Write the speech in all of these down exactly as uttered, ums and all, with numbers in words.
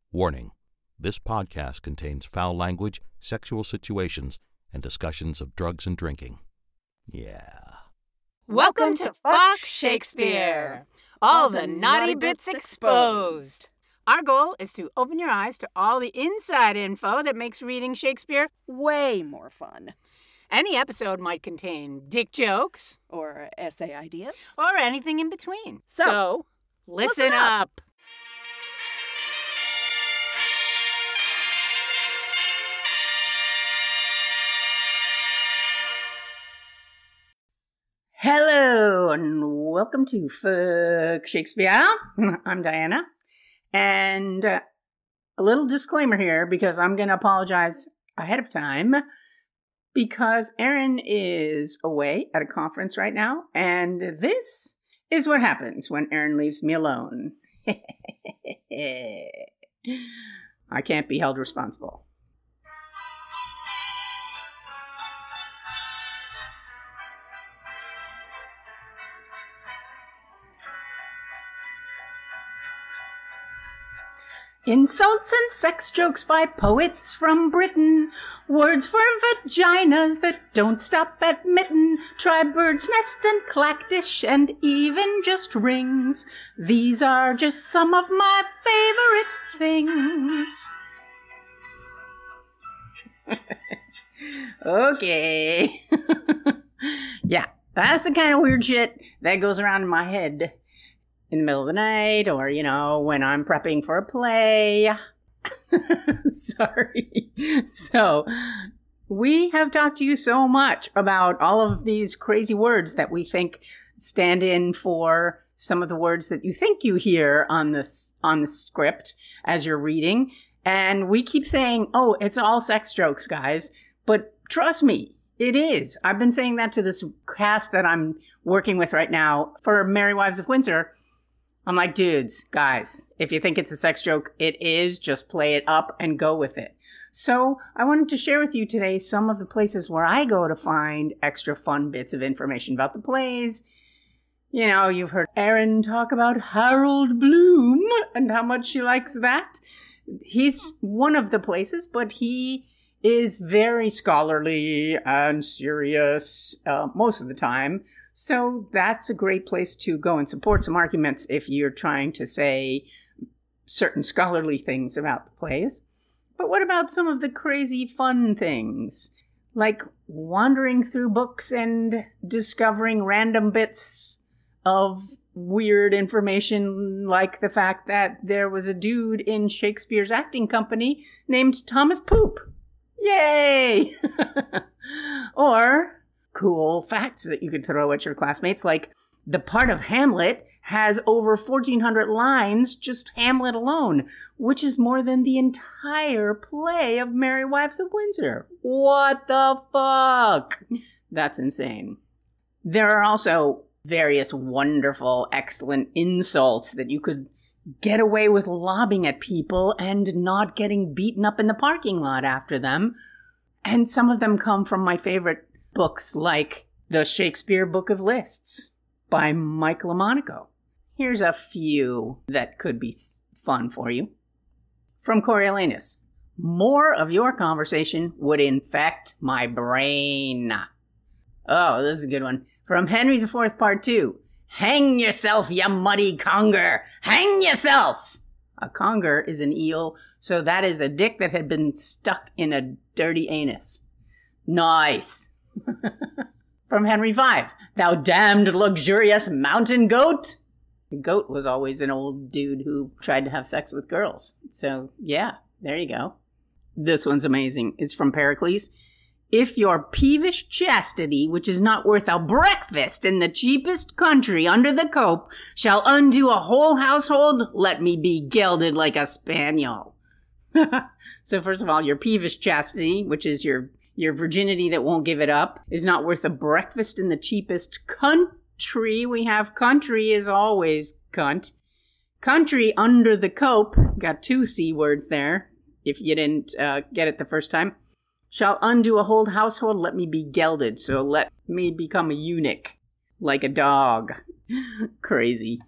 Warning: this podcast contains foul language, sexual situations, and discussions of drugs and drinking. Yeah. Welcome to Fuck Shakespeare! All the naughty bits exposed. Our goal is to open your eyes to all the inside info that makes reading Shakespeare way more fun. Any episode might contain dick jokes, or essay ideas, or anything in between. So, so listen, listen up. up. Hello, and welcome to Fuck Shakespeare. I'm Diana, and uh, a little disclaimer here, because I'm going to apologize ahead of time, because Erin is away at a conference right now, and this is what happens when Erin leaves me alone. I can't be held responsible. Insults and sex jokes by poets from Britain. Words for vaginas that don't stop at mitten. Try bird's nest and clackdish and even just rings. These are just some of my favorite things. Okay. Yeah, that's the kind of weird shit that goes around in my head in the middle of the night, or, you know, when I'm prepping for a play. Sorry. So, we have talked to you so much about all of these crazy words that we think stand in for some of the words that you think you hear on this on the script as you're reading. And we keep saying, oh, it's all sex jokes, guys. But trust me, it is. I've been saying that to this cast that I'm working with right now for Merry Wives of Windsor. I'm like, dudes, guys, if you think it's a sex joke, it is. Just play it up and go with it. So I wanted to share with you today some of the places where I go to find extra fun bits of information about the plays. You know, you've heard Erin talk about Harold Bloom and how much she likes that. He's one of the places, but he is very scholarly and serious uh, most of the time. So that's a great place to go and support some arguments if you're trying to say certain scholarly things about the plays. But what about some of the crazy fun things? Like wandering through books and discovering random bits of weird information, like the fact that there was a dude in Shakespeare's acting company named Thomas Poop. Yay! Or cool facts that you could throw at your classmates, like the part of Hamlet has over fourteen hundred lines, just Hamlet alone, which is more than the entire play of Merry Wives of Windsor. What the fuck? That's insane. There are also various wonderful, excellent insults that you could get away with lobbing at people and not getting beaten up in the parking lot after them. And some of them come from my favorite books, like The Shakespeare Book of Lists by Mike LaMonaco. Here's a few that could be fun for you. From Coriolanus: more of your conversation would infect my brain. Oh, this is a good one. From Henry the Fourth, Part two. Hang yourself, you muddy conger! Hang yourself! A conger is an eel, so that is a dick that had been stuck in a dirty anus. Nice. From Henry the Fifth. Thou damned luxurious mountain goat! The goat was always an old dude who tried to have sex with girls. So, yeah, there you go. This one's amazing. It's from Pericles. If your peevish chastity, which is not worth a breakfast in the cheapest country under the cope, shall undo a whole household, let me be gelded like a spaniel. So first of all, your peevish chastity, which is your, your virginity that won't give it up, is not worth a breakfast in the cheapest country. We have country is always cunt. Country under the cope, got two C words there, if you didn't uh, get it the first time. Shall undo a whole household, let me be gelded, so let me become a eunuch, like a dog. Crazy.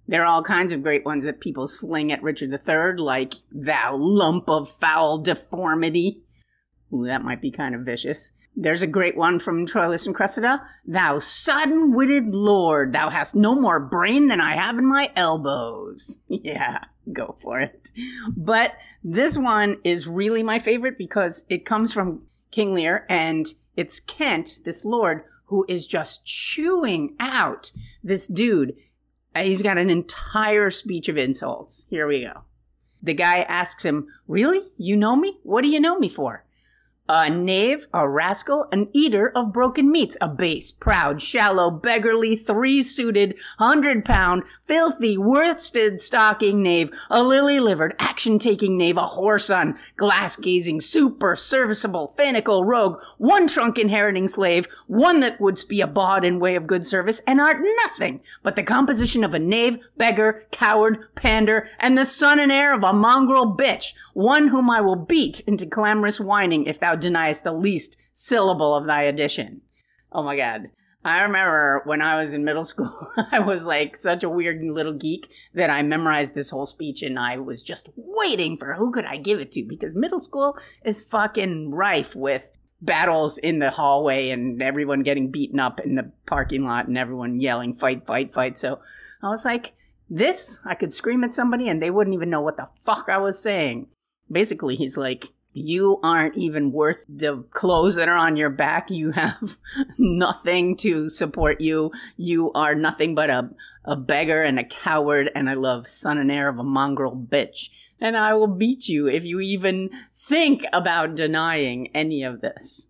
There are all kinds of great ones that people sling at Richard the Third, like, thou lump of foul deformity. Ooh, that might be kind of vicious. There's a great one from Troilus and Cressida. Thou sodden-witted lord, thou hast no more brain than I have in my elbows. Yeah, go for it. But this one is really my favorite because it comes from King Lear, and it's Kent, this lord, who is just chewing out this dude. He's got an entire speech of insults. Here we go. The guy asks him, really? You know me? What do you know me for? A knave, a rascal, an eater of broken meats, a base, proud, shallow, beggarly, three-suited, hundred-pound, filthy, worsted-stocking knave, a lily-livered, action-taking knave, a whoreson, glass-gazing, super-serviceable, finical rogue, one-trunk inheriting slave, one that wouldst be a bawd in way of good service, and art nothing but the composition of a knave, beggar, coward, pander, and the son and heir of a mongrel bitch, one whom I will beat into clamorous whining if thou deniest the least syllable of thy addition. Oh my God. I remember when I was in middle school, I was like such a weird little geek that I memorized this whole speech and I was just waiting for who could I give it to, because middle school is fucking rife with battles in the hallway and everyone getting beaten up in the parking lot and everyone yelling, fight, fight, fight. So I was like, this, I could scream at somebody and they wouldn't even know what the fuck I was saying. Basically, he's like, you aren't even worth the clothes that are on your back. You have nothing to support you. You are nothing but a, a beggar and a coward, and I love son and heir of a mongrel bitch. And I will beat you if you even think about denying any of this.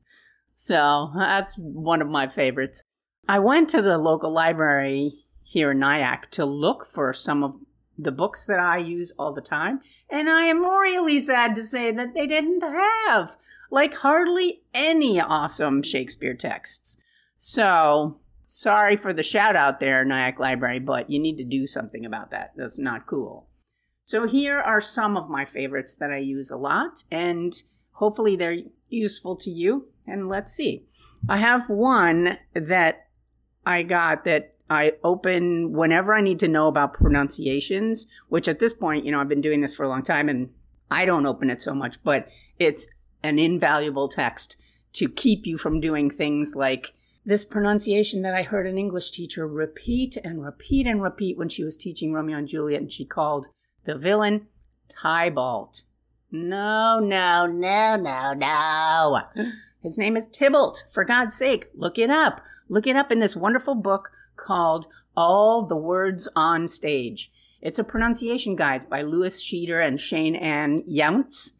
So that's one of my favorites. I went to the local library here in Nyack to look for some of the books that I use all the time, and I am really sad to say that they didn't have, like, hardly any awesome Shakespeare texts. So, sorry for the shout out there, Nyack Library, but you need to do something about that. That's not cool. So here are some of my favorites that I use a lot, and hopefully they're useful to you, and let's see. I have one that I got that I open whenever I need to know about pronunciations, which at this point, you know, I've been doing this for a long time and I don't open it so much, but it's an invaluable text to keep you from doing things like this pronunciation that I heard an English teacher repeat and repeat and repeat when she was teaching Romeo and Juliet, and she called the villain Tybalt. No, no, no, no, no. His name is Tybalt. For God's sake, look it up. Look it up in this wonderful book called All the Words on Stage. It's a pronunciation guide by Louis Sheeter and Shane Ann Younts.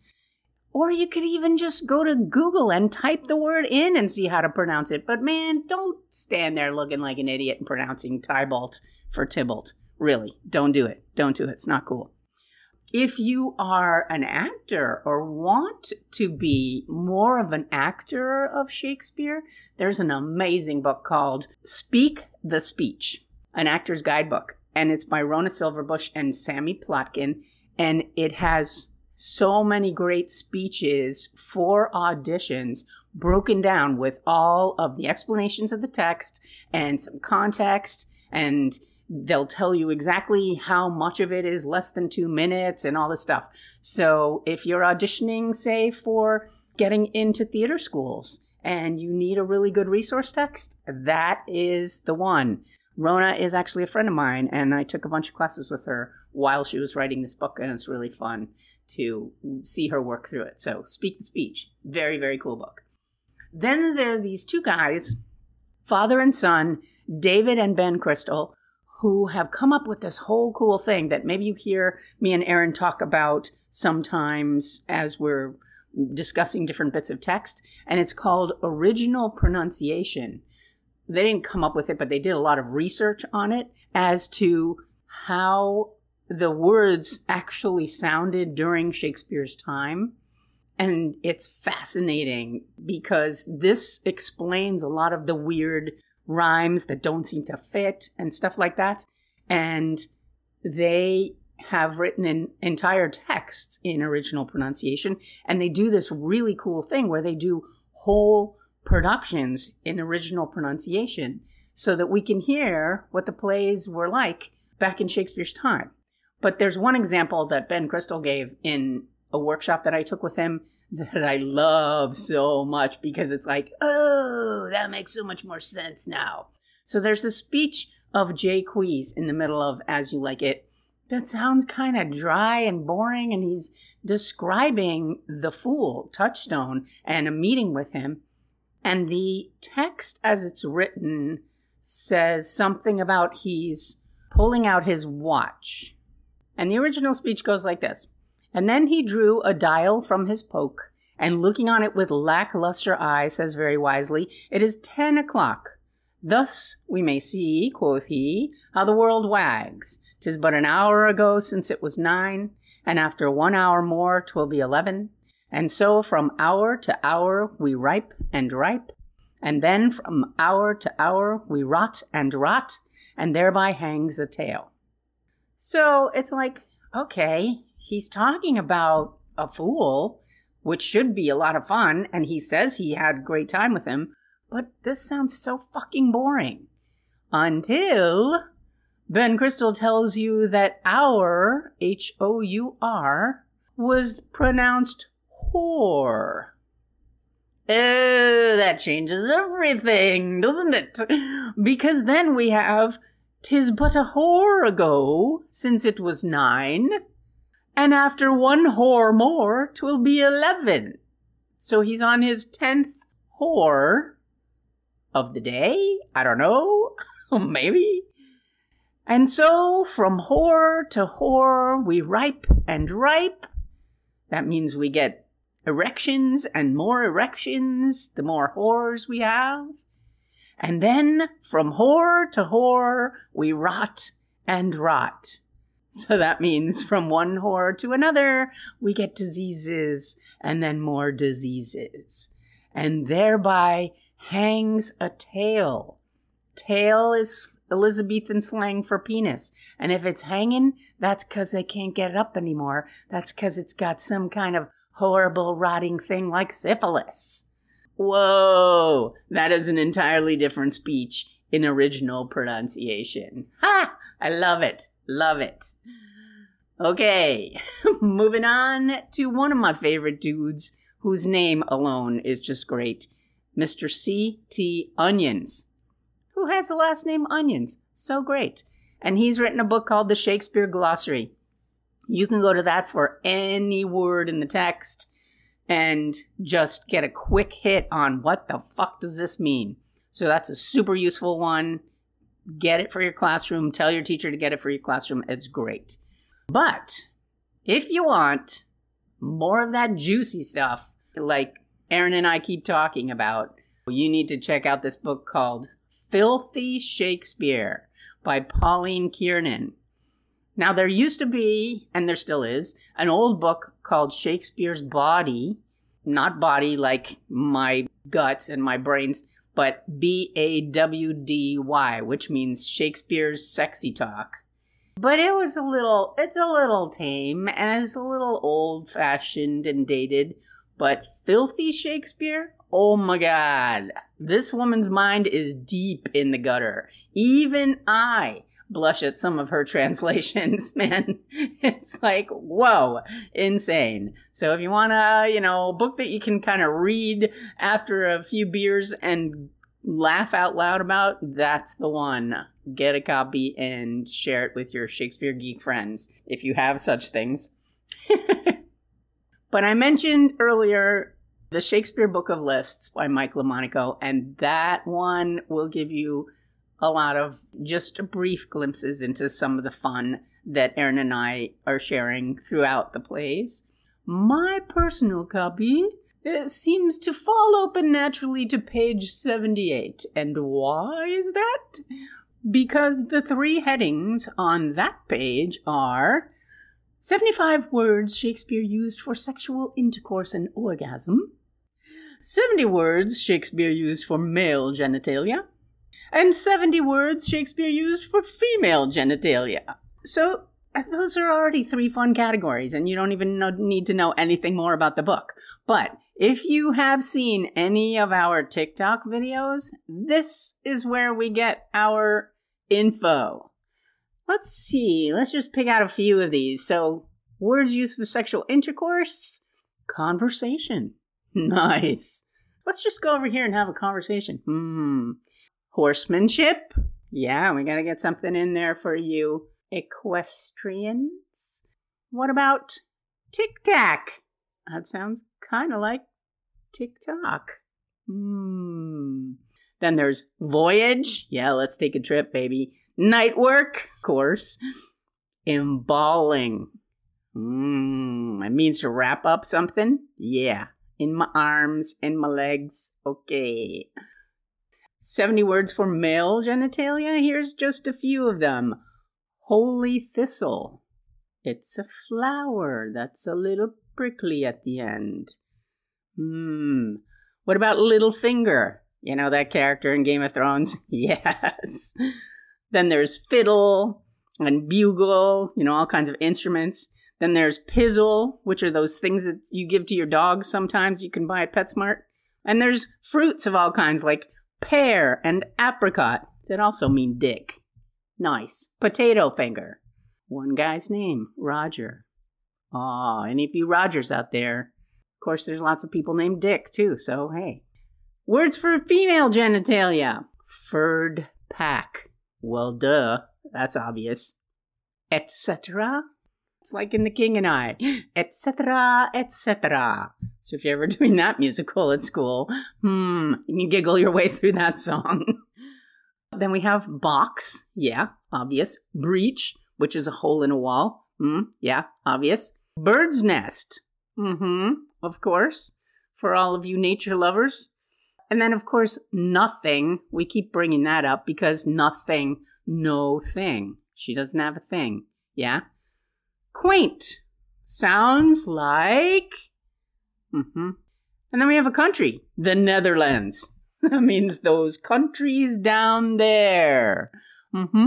Or you could even just go to Google and type the word in and see how to pronounce it. But man, don't stand there looking like an idiot and pronouncing Tybalt for Tybalt. Really, don't do it. Don't do it. It's not cool. If you are an actor or want to be more of an actor of Shakespeare, there's an amazing book called Speak the Speech, an actor's guidebook. And it's by Rona Silverbush and Sammy Plotkin. And it has so many great speeches for auditions broken down with all of the explanations of the text and some context, and they'll tell you exactly how much of it is less than two minutes and all this stuff. So if you're auditioning, say, for getting into theater schools and you need a really good resource text, that is the one. Rona is actually a friend of mine, and I took a bunch of classes with her while she was writing this book, and it's really fun to see her work through it. So Speak the Speech. Very, very cool book. Then there are these two guys, father and son, David and Ben Crystal, who have come up with this whole cool thing that maybe you hear me and Aaron talk about sometimes as we're discussing different bits of text, and it's called original pronunciation. They didn't come up with it, but they did a lot of research on it as to how the words actually sounded during Shakespeare's time. And it's fascinating because this explains a lot of the weird rhymes that don't seem to fit and stuff like that. And they have written in entire texts in original pronunciation. And they do this really cool thing where they do whole productions in original pronunciation so that we can hear what the plays were like back in Shakespeare's time. But there's one example that Ben Crystal gave in a workshop that I took with him that I love so much because it's like, oh, that makes so much more sense now. So there's the speech of Jay Quees in the middle of As You Like It that sounds kind of dry and boring, and he's describing the fool, Touchstone, and a meeting with him. And the text as it's written says something about he's pulling out his watch. And the original speech goes like this. And then he drew a dial from his poke, and looking on it with lackluster eye, says very wisely, "It is ten o'clock. Thus we may see," quoth he, "how the world wags. 'Tis but an hour ago since it was nine, and after one hour more 'twill be eleven. And so from hour to hour we ripe and ripe, and then from hour to hour we rot and rot, and thereby hangs a tale." So it's like, okay, he's talking about a fool, which should be a lot of fun, and he says he had a great time with him, but this sounds so fucking boring. Until Ben Crystal tells you that our, H O U R, was pronounced whore. Oh, that changes everything, doesn't it? Because then we have, "'Tis but a whore ago, since it was nine, and after one whore more, 'twill be eleven." So he's on his tenth whore of the day? I don't know. Maybe. And so from whore to whore, we ripe and ripe. That means we get erections and more erections, the more whores we have. And then from whore to whore, we rot and rot. So that means from one whore to another, we get diseases and then more diseases. And thereby hangs a tale. Tail is Elizabethan slang for penis. And if it's hanging, that's because they can't get it up anymore. That's because it's got some kind of horrible rotting thing like syphilis. Whoa, that is an entirely different speech in original pronunciation. Ha! I love it. Love it. Okay, moving on to one of my favorite dudes whose name alone is just great. Mister C T Onions. Who has the last name Onions? So great. And he's written a book called The Shakespeare Glossary. You can go to that for any word in the text and just get a quick hit on what the fuck does this mean. So that's a super useful one. Get it for your classroom. Tell your teacher to get it for your classroom. It's great. But if you want more of that juicy stuff, like Erin and I keep talking about, you need to check out this book called Filthy Shakespeare by Pauline Kiernan. Now, there used to be, and there still is, an old book called Shakespeare's Body, not body like my guts and my brains, but B A W D Y, which means Shakespeare's Sexy Talk. But it was a little, it's a little tame, and it's a little old-fashioned and dated, but Filthy Shakespeare? Oh my God. This woman's mind is deep in the gutter. Even I blush at some of her translations, man. It's like, whoa, insane. So if you want a, you know, book that you can kind of read after a few beers and laugh out loud about, that's the one. Get a copy and share it with your Shakespeare geek friends, if you have such things. But I mentioned earlier the Shakespeare Book of Lists by Mike LaMonaco, and that one will give you a lot of just brief glimpses into some of the fun that Erin and I are sharing throughout the plays. My personal copy it seems to fall open naturally to page seventy-eight. And why is that? Because the three headings on that page are seventy-five words Shakespeare used for sexual intercourse and orgasm, seventy words Shakespeare used for male genitalia, and seventy words Shakespeare used for female genitalia. So those are already three fun categories, and you don't even know, need to know anything more about the book. But if you have seen any of our TikTok videos, this is where we get our info. Let's see. Let's just pick out a few of these. So, words used for sexual intercourse. Conversation. Nice. Let's just go over here and have a conversation. Hmm. Horsemanship. Yeah, we gotta get something in there for you equestrians. What about tic-tac? That sounds kind of like TikTok. Hmm. Then there's voyage. Yeah, let's take a trip, baby. Night work, of course. Emballing. Hmm. It means to wrap up something. Yeah. In my arms, in my legs. Okay. seventy words for male genitalia. Here's just a few of them. Holy thistle. It's a flower that's a little prickly at the end. Hmm. What about Littlefinger? You know that character in Game of Thrones? Yes. Then there's fiddle and bugle, you know, all kinds of instruments. Then there's pizzle, which are those things that you give to your dog sometimes you can buy at PetSmart. And there's fruits of all kinds like pear and apricot that also mean dick. Nice. Potato finger. One guy's name, Roger. Aw, any of you Rogers out there? Of course, there's lots of people named Dick, too, so hey. Words for female genitalia. Furred pack. Well, duh. That's obvious. Et cetera. It's like in The King and I. Et cetera, et cetera. So if you're ever doing that musical at school, hmm, you can giggle your way through that song. Then we have box. Yeah, obvious. Breach, which is a hole in a wall. Hmm, yeah, obvious. Bird's nest. Mm-hmm, of course. For all of you nature lovers. And then, of course, nothing. We keep bringing that up because nothing, no thing. She doesn't have a thing. Yeah? Quaint. Sounds like... Mm-hmm. And then we have a country. The Netherlands. That means those countries down there. Mm-hmm.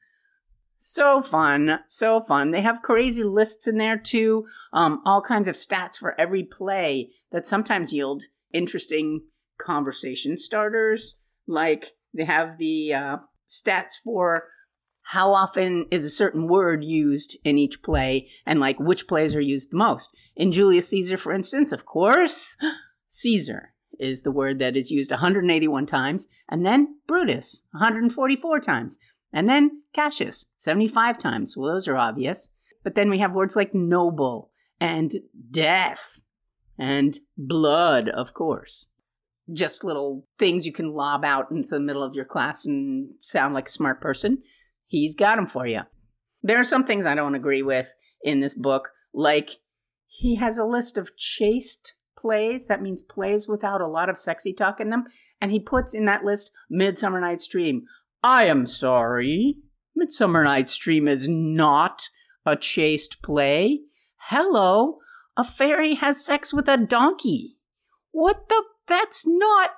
So fun. So fun. They have crazy lists in there, too. Um, all kinds of stats for every play that sometimes yield interesting conversation starters. Like they have the uh, stats for how often is a certain word used in each play and like which plays are used the most. In Julius Caesar, for instance, of course, Caesar is the word that is used one hundred eighty-one times, and then Brutus one hundred forty-four times, and then Cassius seventy-five times. Well, those are obvious. But then we have words like noble and death and blood, of course. Just little things you can lob out into the middle of your class and sound like a smart person. He's got them for you. There are some things I don't agree with in this book, like he has a list of chaste plays. That means plays without a lot of sexy talk in them. And he puts in that list Midsummer Night's Dream. I am sorry. Midsummer Night's Dream is not a chaste play. Hello, a fairy has sex with a donkey. What the? That's not...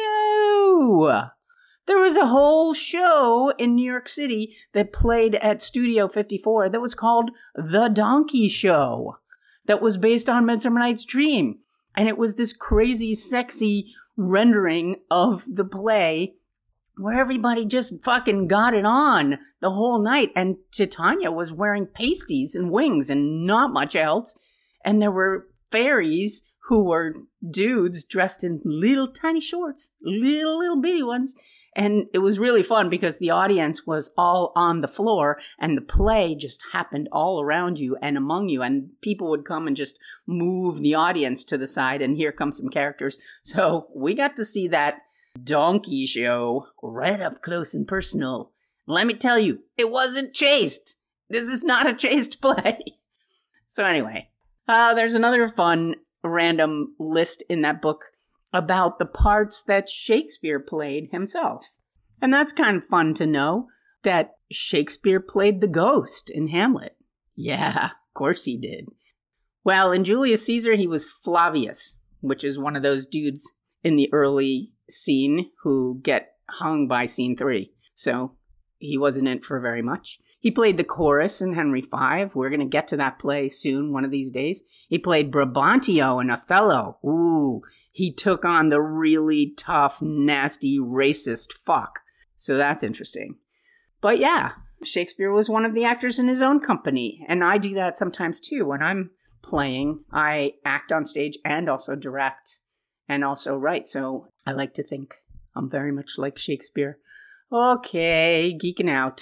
No! There was a whole show in New York City that played at Studio fifty-four that was called The Donkey Show. That was based on Midsummer Night's Dream. And it was this crazy, sexy rendering of the play where everybody just fucking got it on the whole night. And Titania was wearing pasties and wings and not much else. And there were fairies who were dudes dressed in little tiny shorts, little, little bitty ones. And it was really fun because the audience was all on the floor and the play just happened all around you and among you. And people would come and just move the audience to the side and here come some characters. So we got to see that donkey show right up close and personal. Let me tell you, it wasn't chaste. This is not a chaste play. So anyway, uh, there's another fun random list in that book about the parts that Shakespeare played himself. And that's kind of fun to know that Shakespeare played the ghost in Hamlet. Yeah, of course he did. Well, in Julius Caesar, he was Flavius, which is one of those dudes in the early scene who get hung by scene three. So he wasn't in it for very much. He played the chorus in Henry the Fifth. We're going to get to that play soon, one of these days. He played Brabantio in Othello. Ooh, he took on the really tough, nasty, racist fuck. So that's interesting. But yeah, Shakespeare was one of the actors in his own company, and I do that sometimes too. When I'm playing, I act on stage and also direct and also write, so I like to think I'm very much like Shakespeare. Okay, geeking out.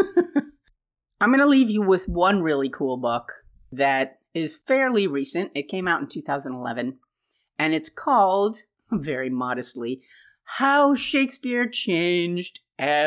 I'm going to leave you with one really cool book that is fairly recent. It came out in two thousand eleven, and it's called, very modestly, How Shakespeare Changed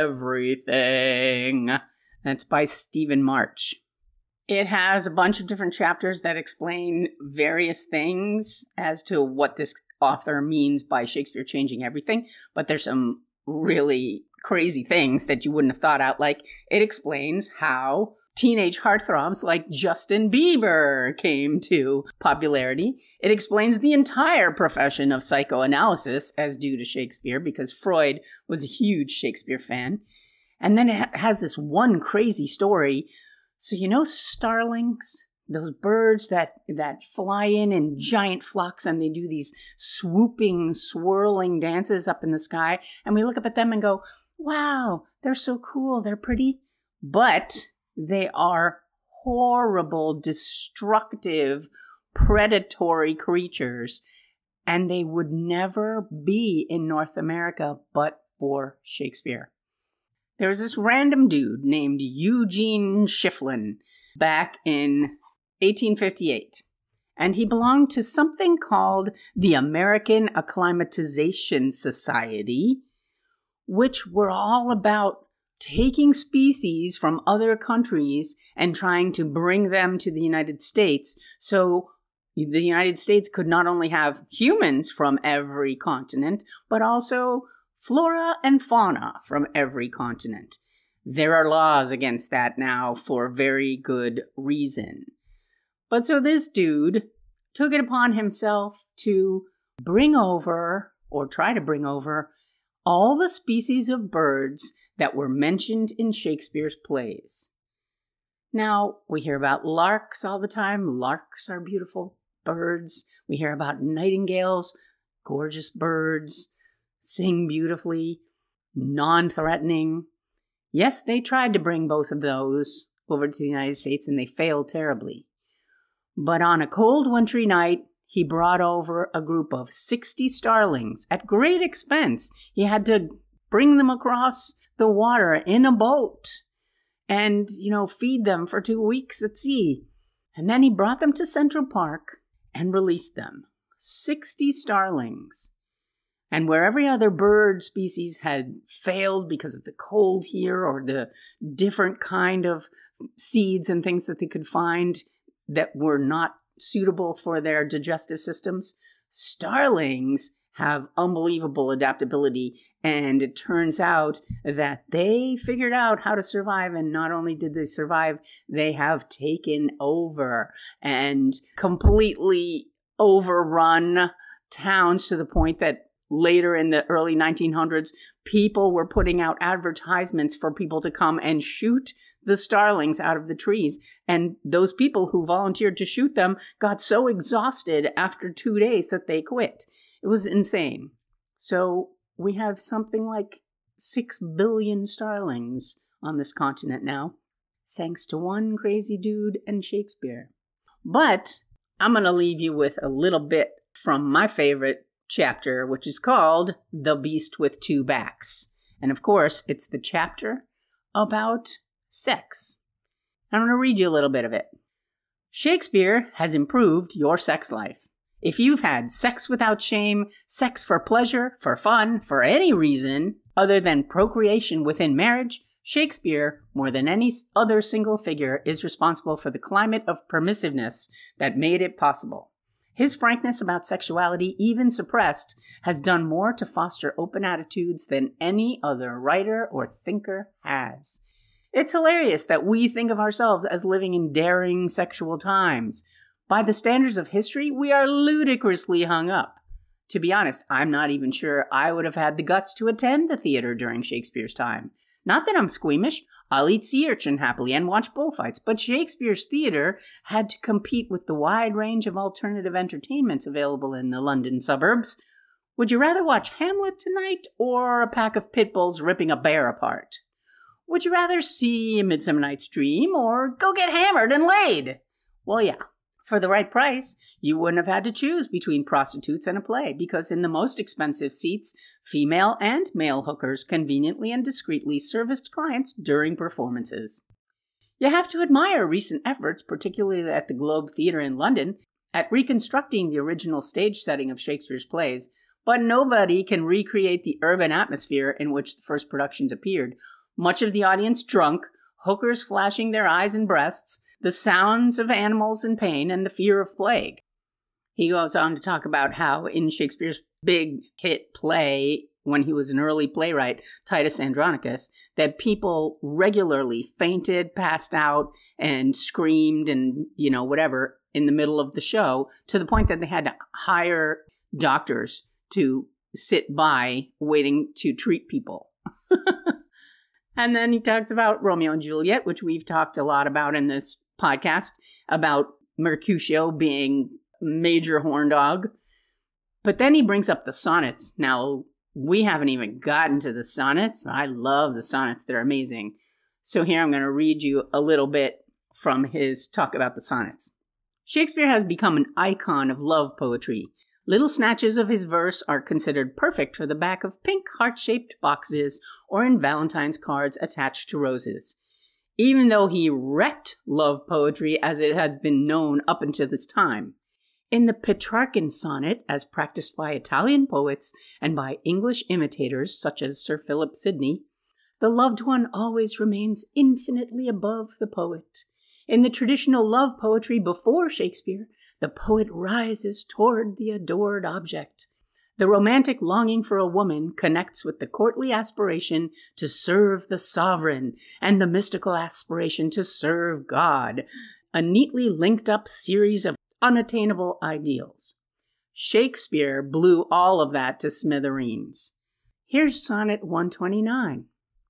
Everything. That's by Stephen March. It has a bunch of different chapters that explain various things as to what this author means by Shakespeare changing everything, but there's some really crazy things that you wouldn't have thought out. Like, it explains how teenage heartthrobs like Justin Bieber came to popularity. It explains the entire profession of psychoanalysis as due to Shakespeare, because Freud was a huge Shakespeare fan. And then it has this one crazy story. So you know starlings? Those birds that, that fly in in giant flocks and they do these swooping, swirling dances up in the sky. And we look up at them and go, wow, they're so cool, they're pretty. But they are horrible, destructive, predatory creatures. And they would never be in North America but for Shakespeare. There was this random dude named Eugene Schieffelin back in eighteen fifty-eight. And he belonged to something called the American Acclimatization Society, which were all about taking species from other countries and trying to bring them to the United States. So the United States could not only have humans from every continent, but also flora and fauna from every continent. There are laws against that now for very good reason. But so this dude took it upon himself to bring over, or try to bring over, all the species of birds that were mentioned in Shakespeare's plays. Now, we hear about larks all the time. Larks are beautiful birds. We hear about nightingales, gorgeous birds, sing beautifully, non-threatening. Yes, they tried to bring both of those over to the United States, and they failed terribly. But on a cold wintry night, he brought over a group of sixty starlings at great expense. He had to bring them across the water in a boat and, you know, feed them for two weeks at sea. And then he brought them to Central Park and released them. sixty starlings. And where every other bird species had failed because of the cold here or the different kind of seeds and things that they could find that were not suitable for their digestive systems, starlings have unbelievable adaptability. And it turns out that they figured out how to survive. And not only did they survive, they have taken over and completely overrun towns to the point that later in the early nineteen hundreds, people were putting out advertisements for people to come and shoot the starlings out of the trees. And those people who volunteered to shoot them got so exhausted after two days that they quit. It was insane. So we have something like six billion starlings on this continent now, thanks to one crazy dude and Shakespeare. But I'm going to leave you with a little bit from my favorite chapter, which is called The Beast with Two Backs. And of course, it's the chapter about sex. I'm going to read you a little bit of it. Shakespeare has improved your sex life. If you've had sex without shame, sex for pleasure, for fun, for any reason other than procreation within marriage, Shakespeare, more than any other single figure, is responsible for the climate of permissiveness that made it possible. His frankness about sexuality, even suppressed, has done more to foster open attitudes than any other writer or thinker has. It's hilarious that we think of ourselves as living in daring sexual times. By the standards of history, we are ludicrously hung up. To be honest, I'm not even sure I would have had the guts to attend the theater during Shakespeare's time. Not that I'm squeamish. I'll eat sea urchin happily and watch bullfights, but Shakespeare's theater had to compete with the wide range of alternative entertainments available in the London suburbs. Would you rather watch Hamlet tonight or a pack of pit bulls ripping a bear apart? Would you rather see A Midsummer Night's Dream or go get hammered and laid? Well, yeah. For the right price, you wouldn't have had to choose between prostitutes and a play, because in the most expensive seats, female and male hookers conveniently and discreetly serviced clients during performances. You have to admire recent efforts, particularly at the Globe Theatre in London, at reconstructing the original stage setting of Shakespeare's plays, but nobody can recreate the urban atmosphere in which the first productions appeared. Much of the audience drunk, hookers flashing their eyes and breasts, the sounds of animals in pain, and the fear of plague. He goes on to talk about how in Shakespeare's big hit play, when he was an early playwright, Titus Andronicus, that people regularly fainted, passed out, and screamed and, you know, whatever in the middle of the show, to the point that they had to hire doctors to sit by waiting to treat people. And then he talks about Romeo and Juliet, which we've talked a lot about in this podcast, about Mercutio being major horn dog. But then he brings up the sonnets. Now, we haven't even gotten to the sonnets. I love the sonnets. They're amazing. So here I'm going to read you a little bit from his talk about the sonnets. Shakespeare has become an icon of love poetry. Little snatches of his verse are considered perfect for the back of pink heart-shaped boxes or in Valentine's cards attached to roses. Even though he wrecked love poetry as it had been known up until this time. In the Petrarchan sonnet, as practiced by Italian poets and by English imitators such as Sir Philip Sidney, the loved one always remains infinitely above the poet. In the traditional love poetry before Shakespeare, the poet rises toward the adored object. The romantic longing for a woman connects with the courtly aspiration to serve the sovereign and the mystical aspiration to serve God, a neatly linked up series of unattainable ideals. Shakespeare blew all of that to smithereens. Here's Sonnet one twenty-nine.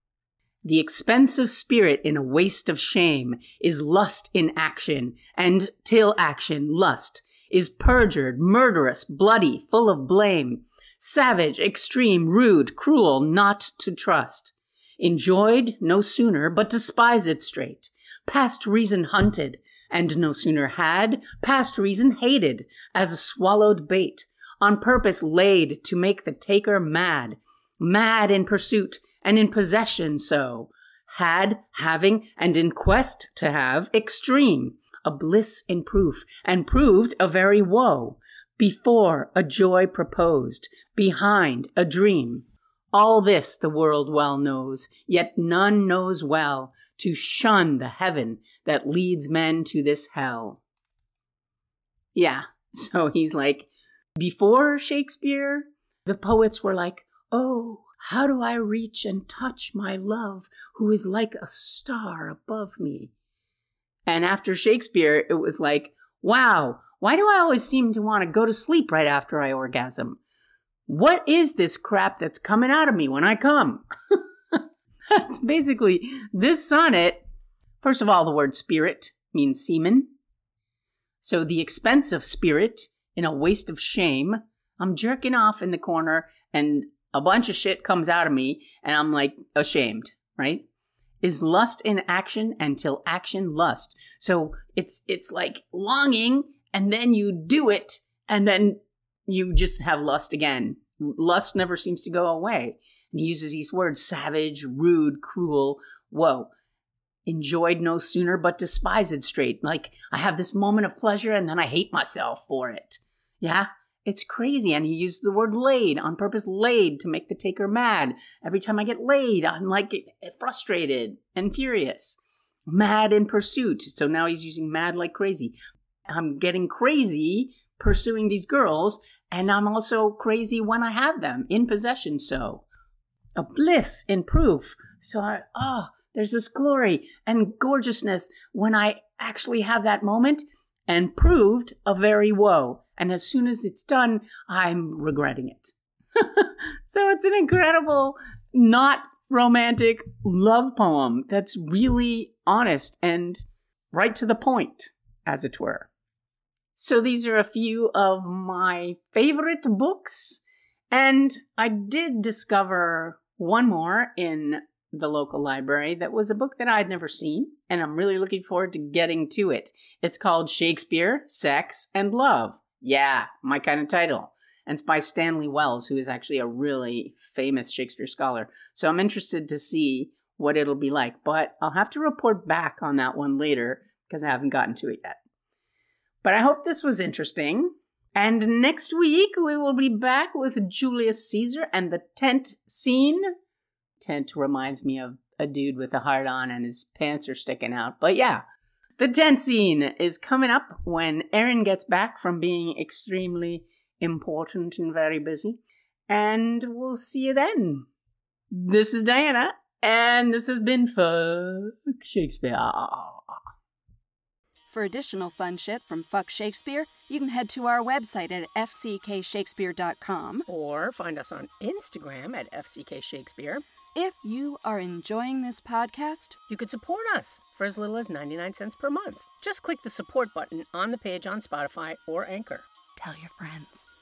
The expense of spirit in a waste of shame is lust in action, and till action, lust, is perjured, murderous, bloody, full of blame, savage, extreme, rude, cruel, not to trust. Enjoyed no sooner, but despised straight, past reason hunted, and no sooner had, past reason hated, as a swallowed bait, on purpose laid to make the taker mad, mad in pursuit, and in possession so, had, having, and in quest to have, extreme, a bliss in proof, and proved a very woe, before a joy proposed, behind a dream. All this the world well knows, yet none knows well to shun the heaven that leads men to this hell. Yeah, so he's like, before Shakespeare, the poets were like, oh, how do I reach and touch my love who is like a star above me? And after Shakespeare, it was like, wow, why do I always seem to want to go to sleep right after I orgasm? What is this crap that's coming out of me when I come? That's basically this sonnet. First of all, the word spirit means semen. So the expense of spirit in a waste of shame. I'm jerking off in the corner and a bunch of shit comes out of me and I'm like ashamed, right? Is lust in action until action lust. So it's it's like longing and then you do it and then you just have lust again. Lust never seems to go away. And he uses these words, savage, rude, cruel, whoa. Enjoyed no sooner but despised straight. Like I have this moment of pleasure and then I hate myself for it. Yeah? It's crazy. And he used the word laid, on purpose laid, to make the taker mad. Every time I get laid, I'm like frustrated and furious. Mad in pursuit. So now he's using mad like crazy. I'm getting crazy pursuing these girls, and I'm also crazy when I have them, in possession so. A bliss in proof. So I, oh, there's this glory and gorgeousness when I actually have that moment, and proved a very woe. And as soon as it's done, I'm regretting it. So it's an incredible, not romantic love poem that's really honest and right to the point, as it were. So these are a few of my favorite books. And I did discover one more in the local library that was a book that I'd never seen, and I'm really looking forward to getting to it. It's called Shakespeare, Sex, and Love. Yeah, my kind of title. And it's by Stanley Wells, who is actually a really famous Shakespeare scholar. So I'm interested to see what it'll be like, but I'll have to report back on that one later because I haven't gotten to it yet. But I hope this was interesting. And next week, we will be back with Julius Caesar and the tent scene. Tent reminds me of a dude with a heart on and his pants are sticking out. But yeah, the tent scene is coming up when Erin gets back from being extremely important and very busy. And we'll see you then. This is Diana, and this has been Fuck Shakespeare. For additional fun shit from Fuck Shakespeare, you can head to our website at f c k shakespeare dot com. Or find us on Instagram at F C K Shakespeare. If you are enjoying this podcast, you could support us for as little as ninety-nine cents per month. Just click the support button on the page on Spotify or Anchor. Tell your friends.